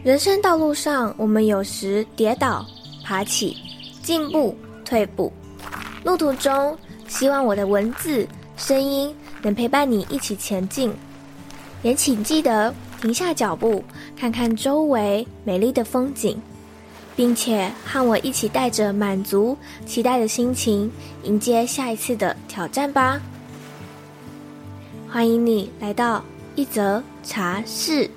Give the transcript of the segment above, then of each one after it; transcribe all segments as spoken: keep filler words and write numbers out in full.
人生道路上，我们有时跌倒、爬起、进步、退步。路途中，希望我的文字、声音能陪伴你一起前进。也请记得停下脚步，看看周围美丽的风景，并且和我一起带着满足、期待的心情，迎接下一次的挑战吧。欢迎你来到一则茶室。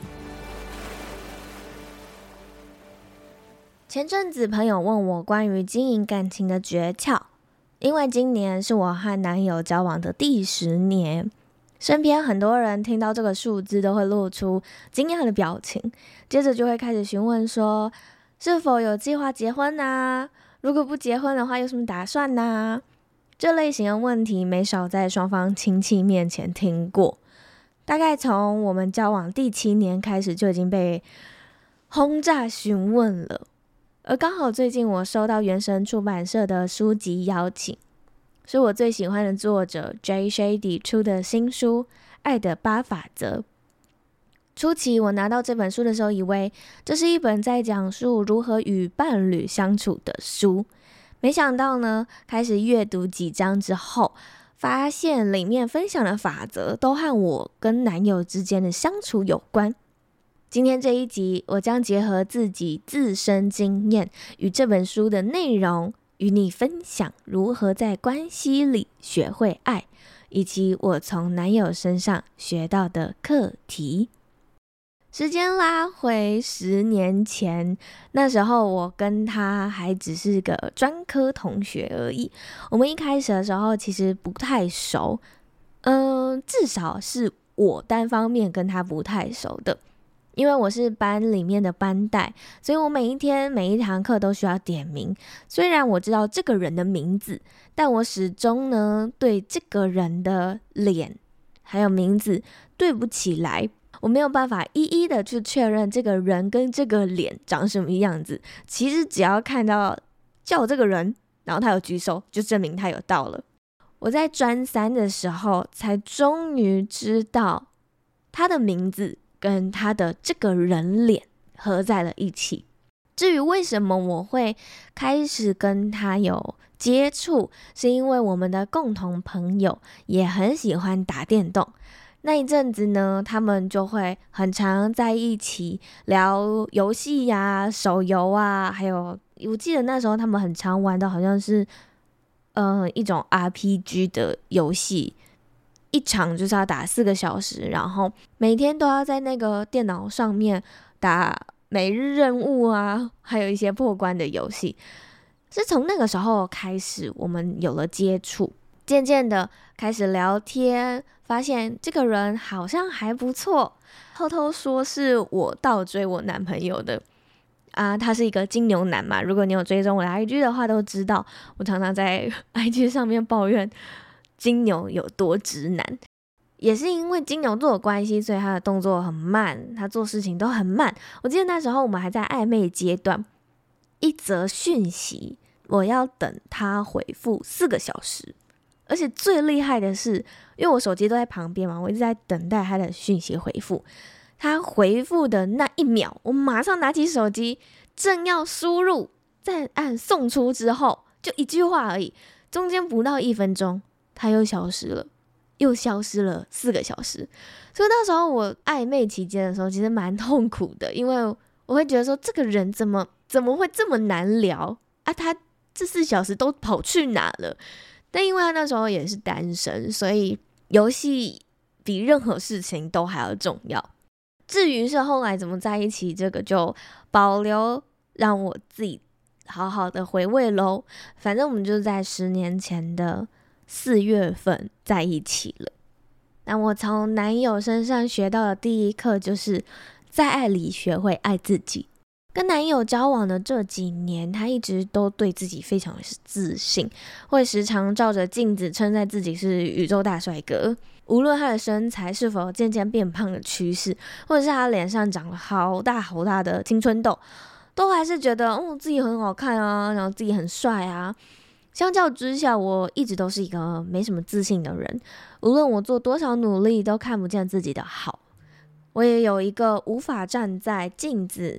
前阵子朋友问我关于经营感情的诀窍，因为今年是我和男友交往的第十年，身边很多人听到这个数字都会露出惊讶的表情，接着就会开始询问说是否有计划结婚啊？如果不结婚的话有什么打算啊？这类型的问题没少在双方亲戚面前听过，大概从我们交往第七年开始就已经被轰炸询问了。而刚好最近我收到原神出版社的书籍邀请，是我最喜欢的作者 Jay Shetty 出的新书《爱的八法则》。初期我拿到这本书的时候，以为这是一本在讲述如何与伴侣相处的书，没想到呢，开始阅读几章之后，发现里面分享的法则都和我跟男友之间的相处有关。今天这一集，我将结合自己自身经验与这本书的内容，与你分享如何在关系里学会爱，以及我从男友身上学到的课题。时间拉回十年前，那时候我跟他还只是个专科同学而已。我们一开始的时候其实不太熟，嗯、呃，至少是我单方面跟他不太熟的。因为我是班里面的班带，所以我每一天每一堂课都需要点名。虽然我知道这个人的名字，但我始终呢对这个人的脸还有名字对不起来，我没有办法一一的去确认这个人跟这个脸长什么样子。其实只要看到叫我这个人，然后他有举手，就证明他有到了。我在专三的时候才终于知道他的名字跟他的这个人脸合在了一起。至于为什么我会开始跟他有接触，是因为我们的共同朋友也很喜欢打电动。那一阵子呢，他们就会很常在一起聊游戏呀、手游啊，还有我记得那时候他们很常玩的好像是呃一种 R P G 的游戏，一场就是要打四个小时，然后每天都要在那个电脑上面打每日任务啊，还有一些破关的游戏。是从那个时候开始，我们有了接触，渐渐的开始聊天，发现这个人好像还不错。偷偷说是我倒追我男朋友的啊，他是一个金牛男嘛。如果你有追踪我的 I G 的话，都知道我常常在 I G 上面抱怨金牛有多直男，也是因为金牛座的关系，所以他的动作很慢，他做事情都很慢。我记得那时候我们还在暧昧阶段，一则讯息我要等他回复四个小时，而且最厉害的是，因为我手机都在旁边嘛，我一直在等待他的讯息回复。他回复的那一秒，我马上拿起手机，正要输入，再按送出之后，就一句话而已，中间不到一分钟。他又消失了，又消失了四个小时。所以那时候我暧昧期间的时候，其实蛮痛苦的，因为我会觉得说，这个人怎么怎么会这么难聊啊？他这四小时都跑去哪了？但因为他那时候也是单身，所以游戏比任何事情都还要重要。至于是后来怎么在一起，这个就保留让我自己好好的回味咯。反正我们就是在十年前的四月份在一起了。那我从男友身上学到的第一课，就是在爱里学会爱自己。跟男友交往的这几年，他一直都对自己非常的自信，会时常照着镜子称赞自己是宇宙大帅哥。无论他的身材是否渐渐变胖的趋势，或者是他脸上长了好大好大的青春痘，都还是觉得哦自己很好看啊，然后自己很帅啊。相较之下，我一直都是一个没什么自信的人，无论我做多少努力，都看不见自己的好。我也有一个无法站在镜子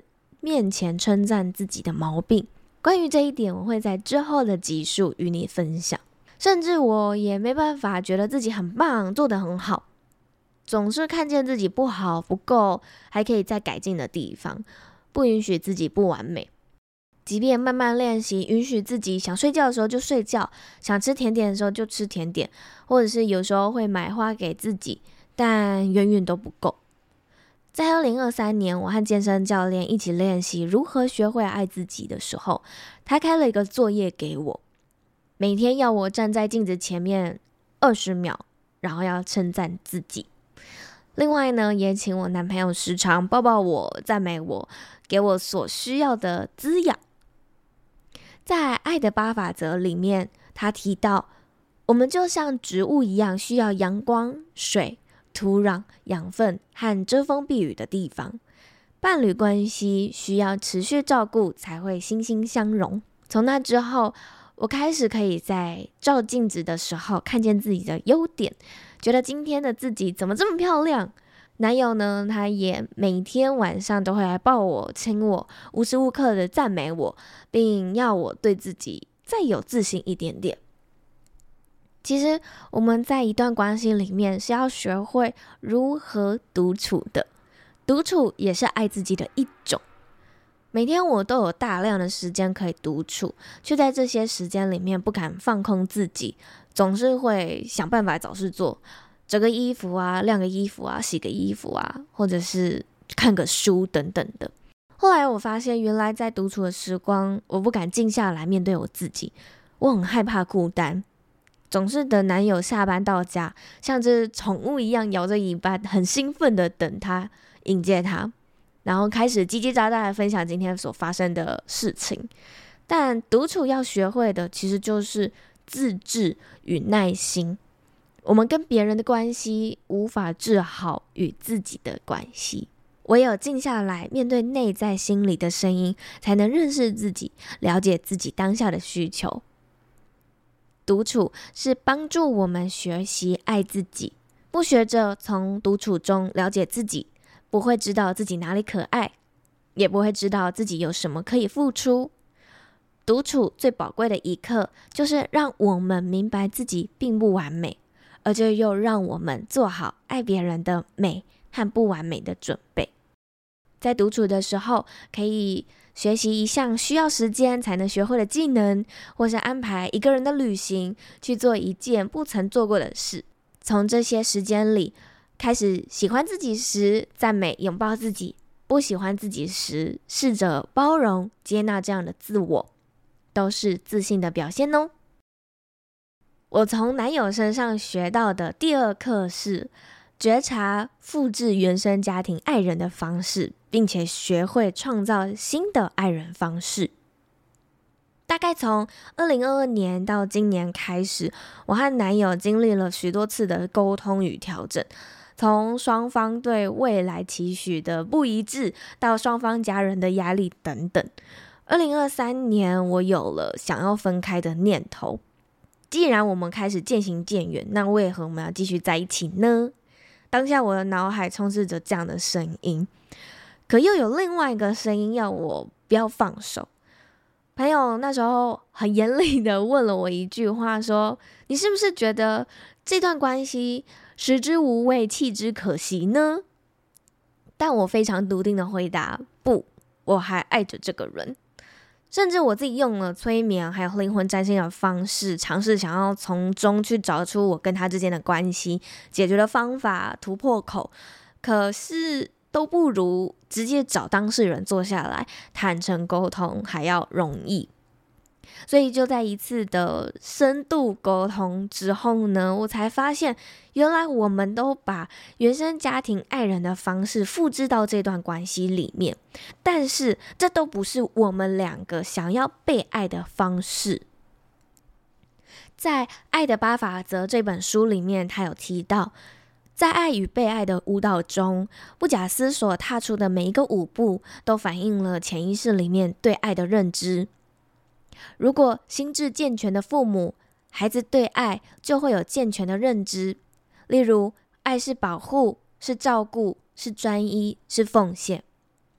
面前称赞自己的毛病。关于这一点，我会在之后的集数与你分享。甚至我也没办法觉得自己很棒，做得很好，总是看见自己不好、不够，还可以再改进的地方，不允许自己不完美。即便慢慢练习，允许自己想睡觉的时候就睡觉，想吃甜点的时候就吃甜点，或者是有时候会买花给自己，但远远都不够。在二零二三年，我和健身教练一起练习如何学会爱自己的时候，他开了一个作业给我，每天要我站在镜子前面二十秒，然后要称赞自己。另外呢，也请我男朋友时常抱抱我，赞美我，给我所需要的滋养。在爱的八法则里面，他提到我们就像植物一样，需要阳光、水、土壤、养分和遮风避雨的地方。伴侣关系需要持续照顾才会心心相融。从那之后，我开始可以在照镜子的时候看见自己的优点，觉得今天的自己怎么这么漂亮。男友呢，他也每天晚上都会来抱我、亲我，无时无刻的赞美我，并要我对自己再有自信一点点。其实我们在一段关系里面是要学会如何独处的，独处也是爱自己的一种。每天我都有大量的时间可以独处，却在这些时间里面不敢放空自己，总是会想办法找事做，折个衣服啊，晾个衣服啊，洗个衣服啊，或者是看个书等等的。后来我发现，原来在独处的时光，我不敢静下来面对我自己，我很害怕孤单，总是等男友下班到家，像只宠物一样摇着尾巴，很兴奋的等他迎接他，然后开始叽叽喳喳的分享今天所发生的事情。但独处要学会的其实就是自制与耐心。我们跟别人的关系无法治好与自己的关系，唯有静下来面对内在心里的声音，才能认识自己，了解自己当下的需求。独处是帮助我们学习爱自己，不学着从独处中了解自己，不会知道自己哪里可爱，也不会知道自己有什么可以付出。独处最宝贵的一刻，就是让我们明白自己并不完美，而这又让我们做好爱别人的美和不完美的准备。在独处的时候，可以学习一项需要时间才能学会的技能，或是安排一个人的旅行，去做一件不曾做过的事。从这些时间里，开始喜欢自己时，赞美拥抱自己；不喜欢自己时，试着包容接纳这样的自我，都是自信的表现哦。我从男友身上学到的第二课是觉察复制原生家庭爱人的方式，并且学会创造新的爱人方式。大概从二零二二年到今年开始，我和男友经历了许多次的沟通与调整，从双方对未来期许的不一致，到双方家人的压力等等。二零二三年，我有了想要分开的念头。既然我们开始渐行渐远，那为何我们要继续在一起呢？当下我的脑海充斥着这样的声音，可又有另外一个声音要我不要放手。朋友那时候很严厉的问了我一句话，说：你是不是觉得这段关系食之无味，弃之可惜呢？但我非常笃定的回答：不，我还爱着这个人。甚至我自己用了催眠还有灵魂占星的方式，尝试想要从中去找出我跟他之间的关系解决的方法、突破口，可是都不如直接找当事人坐下来坦诚沟通还要容易。所以就在一次的深度沟通之后呢，我才发现原来我们都把原生家庭爱人的方式复制到这段关系里面，但是这都不是我们两个想要被爱的方式。在《爱的八法则》这本书里面，他有提到，在爱与被爱的舞蹈中，不假思索踏出的每一个舞步都反映了潜意识里面对爱的认知。如果心智健全的父母，孩子对爱就会有健全的认知。例如，爱是保护，是照顾，是专一，是奉献。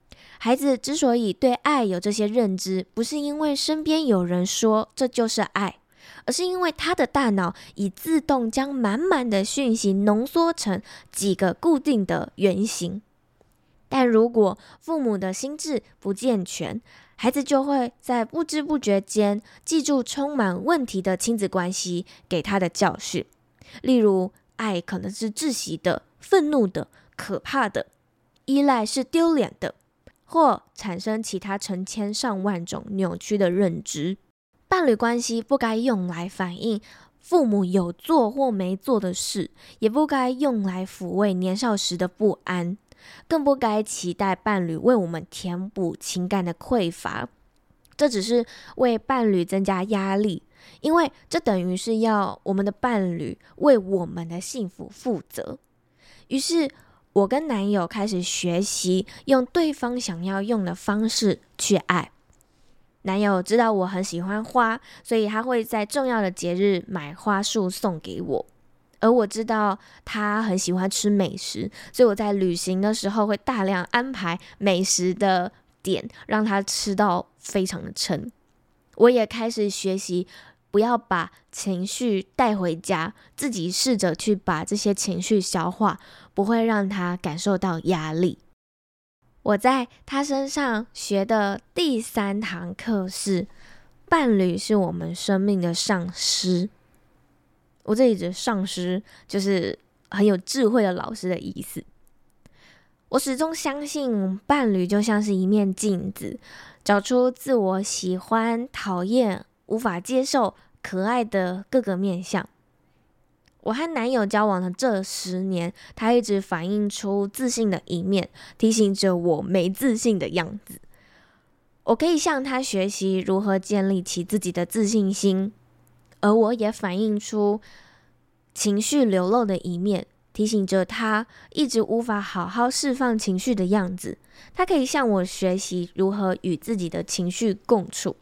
孩子之所以对爱有这些认知，不是因为身边有人说这就是爱，而是因为他的大脑已自动将满满的讯息浓缩成几个固定的原型。但如果父母的心智不健全，孩子就会在不知不觉间记住充满问题的亲子关系给他的教训。例如，爱可能是窒息的、愤怒的、可怕的；依赖是丢脸的，或产生其他成千上万种扭曲的认知。伴侣关系不该用来反映父母有做或没做的事，也不该用来抚慰年少时的不安，更不该期待伴侣为我们填补情感的匮乏。这只是为伴侣增加压力，因为这等于是要我们的伴侣为我们的幸福负责。于是我跟男友开始学习用对方想要用的方式去爱。男友知道我很喜欢花，所以他会在重要的节日买花束送给我。而我知道他很喜欢吃美食，所以我在旅行的时候会大量安排美食的点，让他吃到非常的撑。我也开始学习不要把情绪带回家，自己试着去把这些情绪消化，不会让他感受到压力。我在他身上学的第三堂课是，伴侣是我们生命的上师。我这里指上师就是很有智慧的老师的意思。我始终相信伴侣就像是一面镜子，找出自我喜欢、讨厌、无法接受、可爱的各个面向。我和男友交往的这十年，他一直反映出自信的一面，提醒着我没自信的样子。我可以向他学习如何建立起自己的自信心，而我也反映出情绪流露的一面，提醒着他一直无法好好释放情绪的样子。他可以向我学习如何与自己的情绪共处。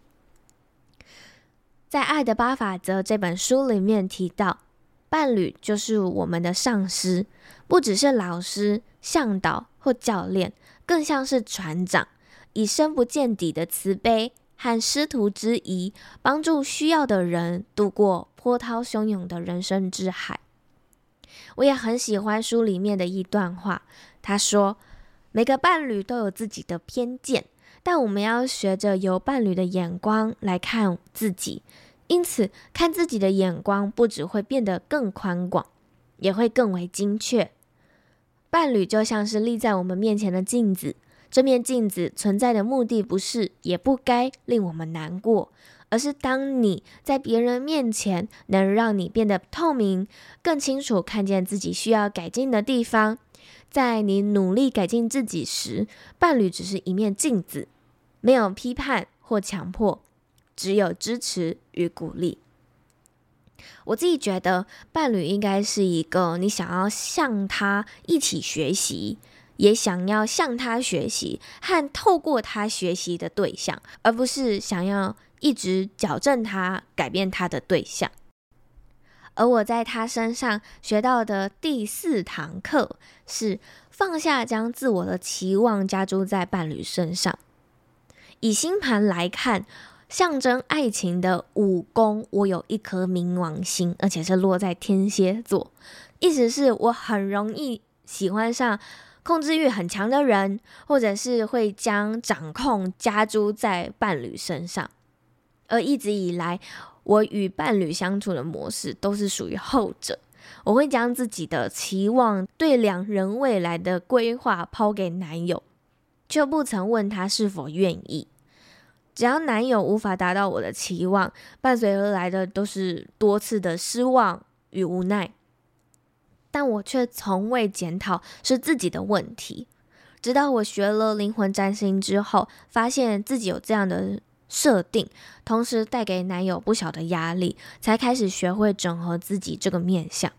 在《爱的八法则》这本书里面提到，伴侣就是我们的上师，不只是老师、向导或教练，更像是船长，以深不见底的慈悲和师徒之谊，帮助需要的人度过波涛汹涌的人生之海。我也很喜欢书里面的一段话，他说，每个伴侣都有自己的偏见，但我们要学着由伴侣的眼光来看自己，因此看自己的眼光不只会变得更宽广，也会更为精确。伴侣就像是立在我们面前的镜子，这面镜子存在的目的不是也不该令我们难过，而是当你在别人面前能让你变得透明，更清楚看见自己需要改进的地方。在你努力改进自己时，伴侣只是一面镜子，没有批判或强迫，只有支持与鼓励。我自己觉得伴侣应该是一个你想要向他一起学习，也想要向他学习和透过他学习的对象，而不是想要一直矫正他、改变他的对象。而我在他身上学到的第四堂课是放下将自我的期望加诸在伴侣身上。以星盘来看，象征爱情的五宫，我有一颗冥王星，而且是落在天蝎座，意思是我很容易喜欢上控制欲很强的人，或者是会将掌控加诸在伴侣身上。而一直以来，我与伴侣相处的模式都是属于后者。我会将自己的期望对两人未来的规划抛给男友，却不曾问他是否愿意。只要男友无法达到我的期望，伴随而来的都是多次的失望与无奈，但我却从未检讨是自己的问题。直到我学了灵魂占星之后，发现自己有这样的设定，同时带给男友不小的压力，才开始学会整合自己这个面向。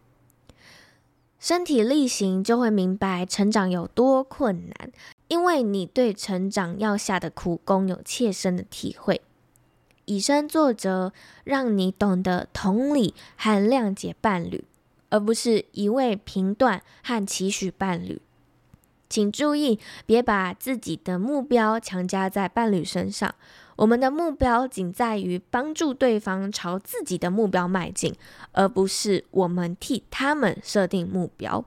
身体力行就会明白成长有多困难，因为你对成长要下的苦功有切身的体会。以身作则，让你懂得同理和谅解伴侣，而不是一味评断和期许伴侣。 请注意，别把自己的目标强加在伴侣身上。我们的目标仅在于帮助对方朝自己的目标迈进，而不是我们替他们设定目标。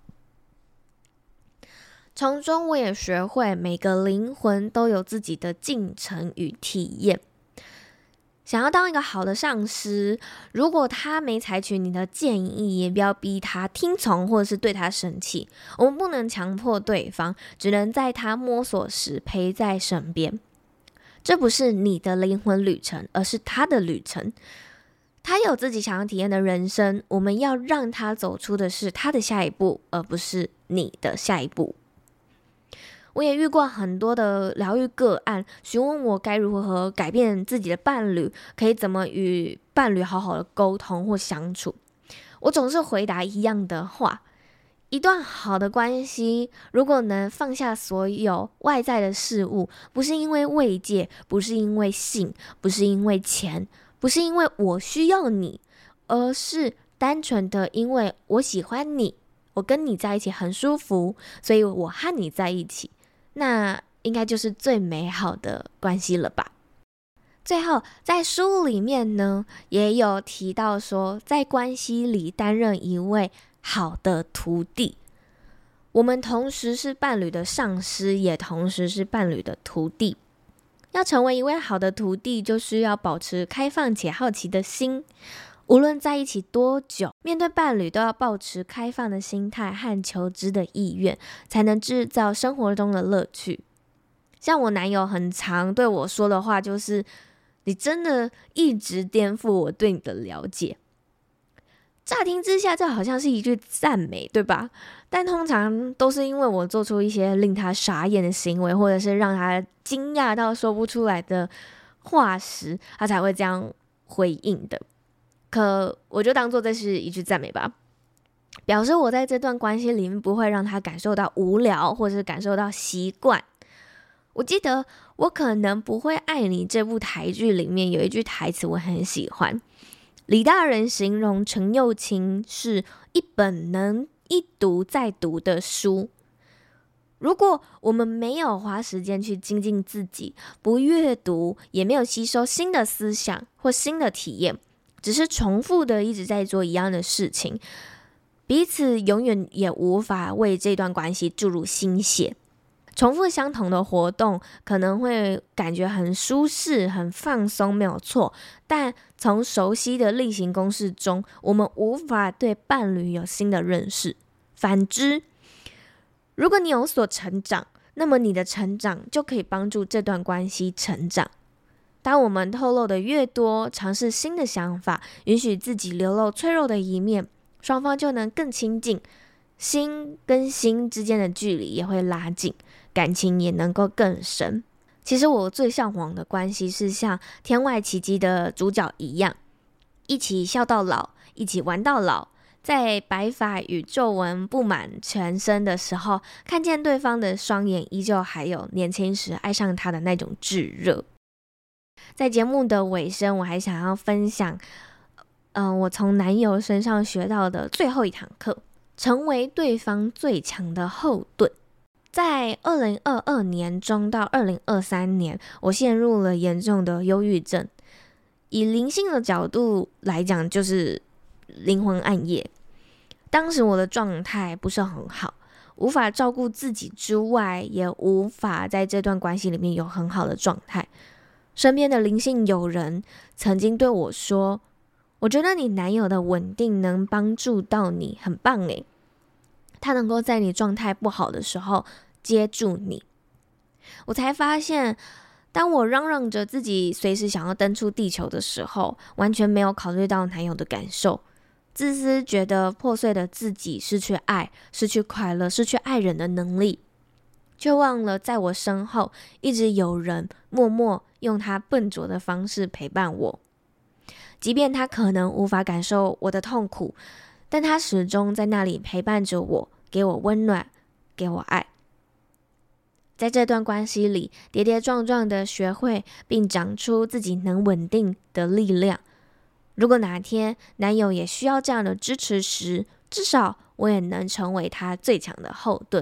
从中我也学会，每个灵魂都有自己的进程与体验。想要当一个好的上司，如果他没采取你的建议，也不要逼他听从或者是对他生气。我们不能强迫对方，只能在他摸索时陪在身边。这不是你的灵魂旅程，而是他的旅程。他有自己想要体验的人生，我们要让他走出的是他的下一步，而不是你的下一步。我也遇过很多的疗愈个案，询问我该如何改变自己的伴侣，可以怎么与伴侣好好的沟通或相处。我总是回答一样的话：一段好的关系，如果能放下所有外在的事物，不是因为慰藉，不是因为性，不是因为钱，不是因为我需要你，而是单纯的因为我喜欢你，我跟你在一起很舒服，所以我和你在一起，那应该就是最美好的关系了吧。最后在书里面呢，也有提到说，在关系里担任一位好的徒弟。我们同时是伴侣的上司，也同时是伴侣的徒弟。要成为一位好的徒弟，就需要保持开放且好奇的心。无论在一起多久，面对伴侣都要保持开放的心态和求知的意愿，才能制造生活中的乐趣。像我男友很常对我说的话就是，你真的一直颠覆我对你的了解。乍听之下，这好像是一句赞美，对吧？但通常都是因为我做出一些令他傻眼的行为，或者是让他惊讶到说不出来的话时，他才会这样回应的。可我就当做这是一句赞美吧，表示我在这段关系里面不会让他感受到无聊，或是感受到习惯。我记得我可能不会爱你这部台剧里面有一句台词我很喜欢，李大人形容陈幼卿是一本能一读再读的书。如果我们没有花时间去精进自己，不阅读，也没有吸收新的思想或新的体验，只是重复的一直在做一样的事情，彼此永远也无法为这段关系注入新血。重复相同的活动可能会感觉很舒适很放松，没有错，但从熟悉的例行公事中，我们无法对伴侣有新的认识。反之，如果你有所成长，那么你的成长就可以帮助这段关系成长。当我们透露的越多，尝试新的想法，允许自己流露脆弱的一面，双方就能更亲近，心跟心之间的距离也会拉近，感情也能够更深。其实我最向往的关系是像《天外奇迹》的主角一样，一起笑到老，一起玩到老，在白发与皱纹布满全身的时候，看见对方的双眼依旧还有年轻时爱上他的那种炙热。在节目的尾声，我还想要分享嗯、呃，我从男友身上学到的最后一堂课，成为对方最强的后盾。在二零二二年中到二零二三年，我陷入了严重的忧郁症。以灵性的角度来讲，就是灵魂暗夜。当时我的状态不是很好，无法照顾自己之外，也无法在这段关系里面有很好的状态。身边的灵性友人曾经对我说，我觉得你男友的稳定能帮助到你，很棒耶，他能够在你状态不好的时候接住你。我才发现，当我嚷嚷着自己随时想要登出地球的时候，完全没有考虑到男友的感受，自私觉得破碎的自己失去爱，失去快乐，失去爱人的能力，却忘了在我身后一直有人默默用他笨拙的方式陪伴我。即便他可能无法感受我的痛苦，但他始终在那里陪伴着我，给我温暖，给我爱。在这段关系里，跌跌撞撞的学会并长出自己能稳定的力量。如果哪天男友也需要这样的支持时，至少我也能成为他最强的后盾，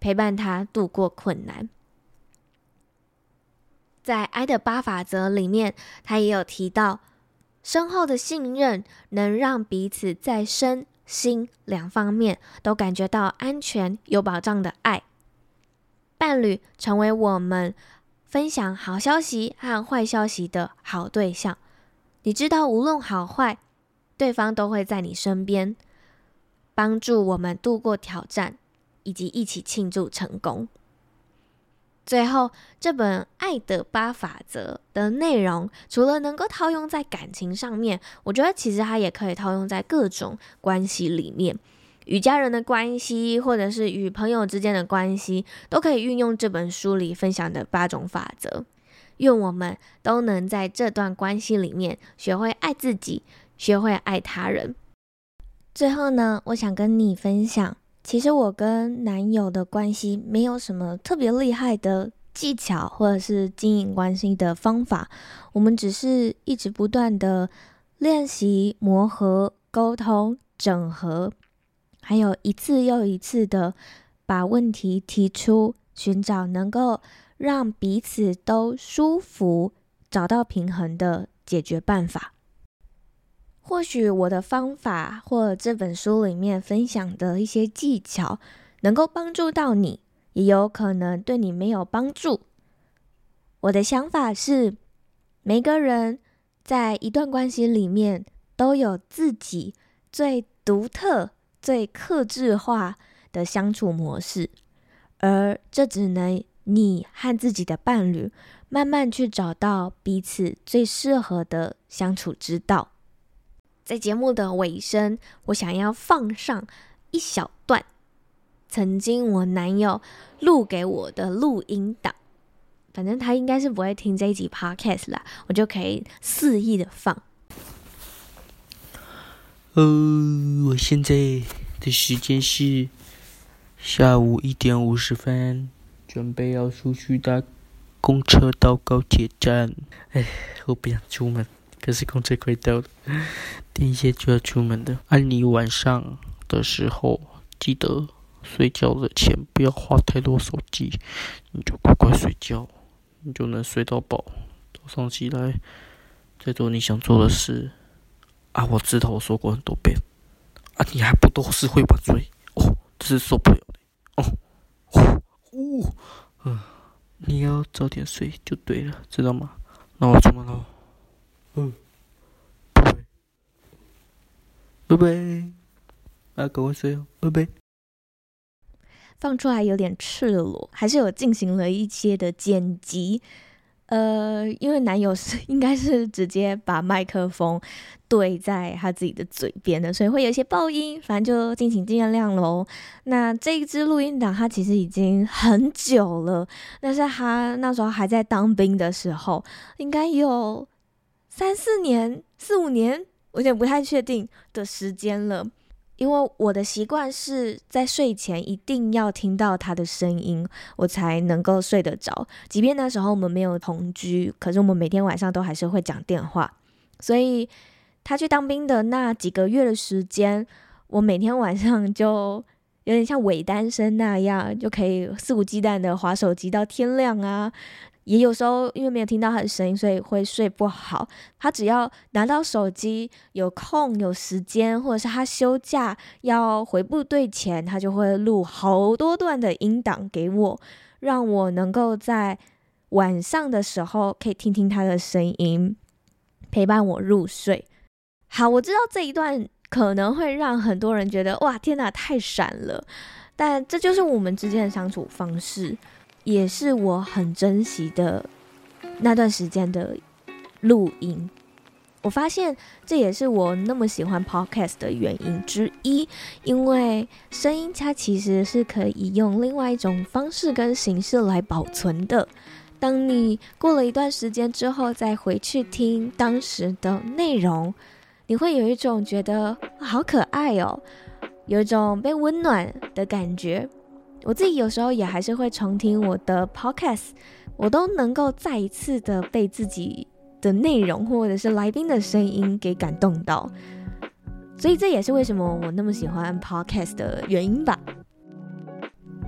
陪伴他度过困难。在爱的八法则里面，他也有提到，深厚的信任能让彼此在身心两方面都感觉到安全有保障的爱。伴侣成为我们分享好消息和坏消息的好对象，你知道无论好坏，对方都会在你身边，帮助我们度过挑战，以及一起庆祝成功。最后，这本《爱的八法则》的内容，除了能够套用在感情上面，我觉得其实它也可以套用在各种关系里面。与家人的关系，或者是与朋友之间的关系，都可以运用这本书里分享的八种法则。愿我们都能在这段关系里面学会爱自己，学会爱他人。最后呢，我想跟你分享，其实我跟男友的关系没有什么特别厉害的技巧，或者是经营关系的方法，我们只是一直不断的练习、磨合、沟通、整合，还有一次又一次的把问题提出，寻找能够让彼此都舒服、找到平衡的解决办法。或许我的方法或这本书里面分享的一些技巧能够帮助到你，也有可能对你没有帮助。我的想法是，每个人在一段关系里面都有自己最独特、最客制化的相处模式，而这只能你和自己的伴侣慢慢去找到彼此最适合的相处之道。在节目的尾声，我想要放上一小段曾经我男友录给我的录音档，反正他应该是不会听这一集 podcast 啦，我就可以肆意的放。 呃，我现在的时间是下午一点五十分，准备要出去搭公车到高铁站。哎，我不想出门，可是公车快到了，等一下就要出门的。按你晚上的时候，记得睡觉的前不要滑太多手机，你就乖乖睡觉，你就能睡到饱。早上起来再做你想做的事。啊，我知道我说过很多遍，啊，你还不都是会晚睡？哦，这是受不了的。哦，哦，哦，嗯，你要早点睡就对了，知道吗？那我出门喽。嗯，拜拜，拜拜，啊，赶快睡哦，拜拜。 放出来有点赤裸，还是有进行了一些的剪辑。呃，因为男友是应该是直接把麦克风对在他自己的嘴边的，所以会有一些爆音，反正就敬请见谅咯。那这一支录音档它其实已经很久了，但是他那时候还在当兵的时候，应该有三四年、四五年，我有点不太确定的时间了。因为我的习惯是在睡前一定要听到他的声音，我才能够睡得着。即便那时候我们没有同居，可是我们每天晚上都还是会讲电话。所以他去当兵的那几个月的时间，我每天晚上就有点像伪单身那样，就可以肆无忌惮的滑手机到天亮啊。也有时候因为没有听到他的声音，所以会睡不好。他只要拿到手机，有空有时间，或者是他休假要回部队前，他就会录好多段的音档给我，让我能够在晚上的时候可以听听他的声音，陪伴我入睡。好，我知道这一段可能会让很多人觉得哇，天哪，太闪了，但这就是我们之间的相处方式，也是我很珍惜的那段时间的录音。我发现这也是我那么喜欢 podcast 的原因之一，因为声音它其实是可以用另外一种方式跟形式来保存的。当你过了一段时间之后再回去听当时的内容，你会有一种觉得好可爱哦，有一种被温暖的感觉。我自己有时候也还是会重听我的 podcast， 我都能够再一次的被自己的内容或者是来宾的声音给感动到，所以这也是为什么我那么喜欢 podcast 的原因吧。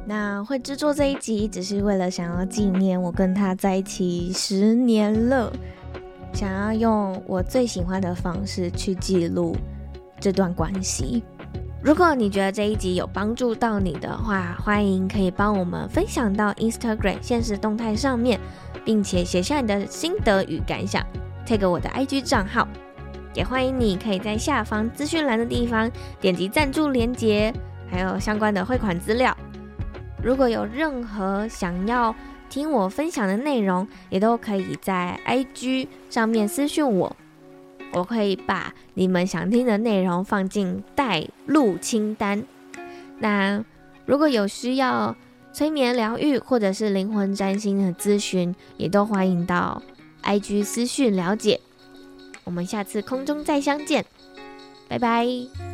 那会制作这一集只是为了想要纪念我跟他在一起十年了，想要用我最喜欢的方式去记录这段关系。如果你觉得这一集有帮助到你的话，欢迎可以帮我们分享到 Instagram 限时动态上面，并且写下你的心得与感想 tag 我的 I G 账号。也欢迎你可以在下方资讯栏的地方点击赞助连结，还有相关的汇款资料。如果有任何想要听我分享的内容，也都可以在 I G 上面私讯我，我可以把你们想听的内容放进待录清单。那如果有需要催眠疗愈或者是灵魂占星的咨询，也都欢迎到 I G 私讯了解。我们下次空中再相见，拜拜。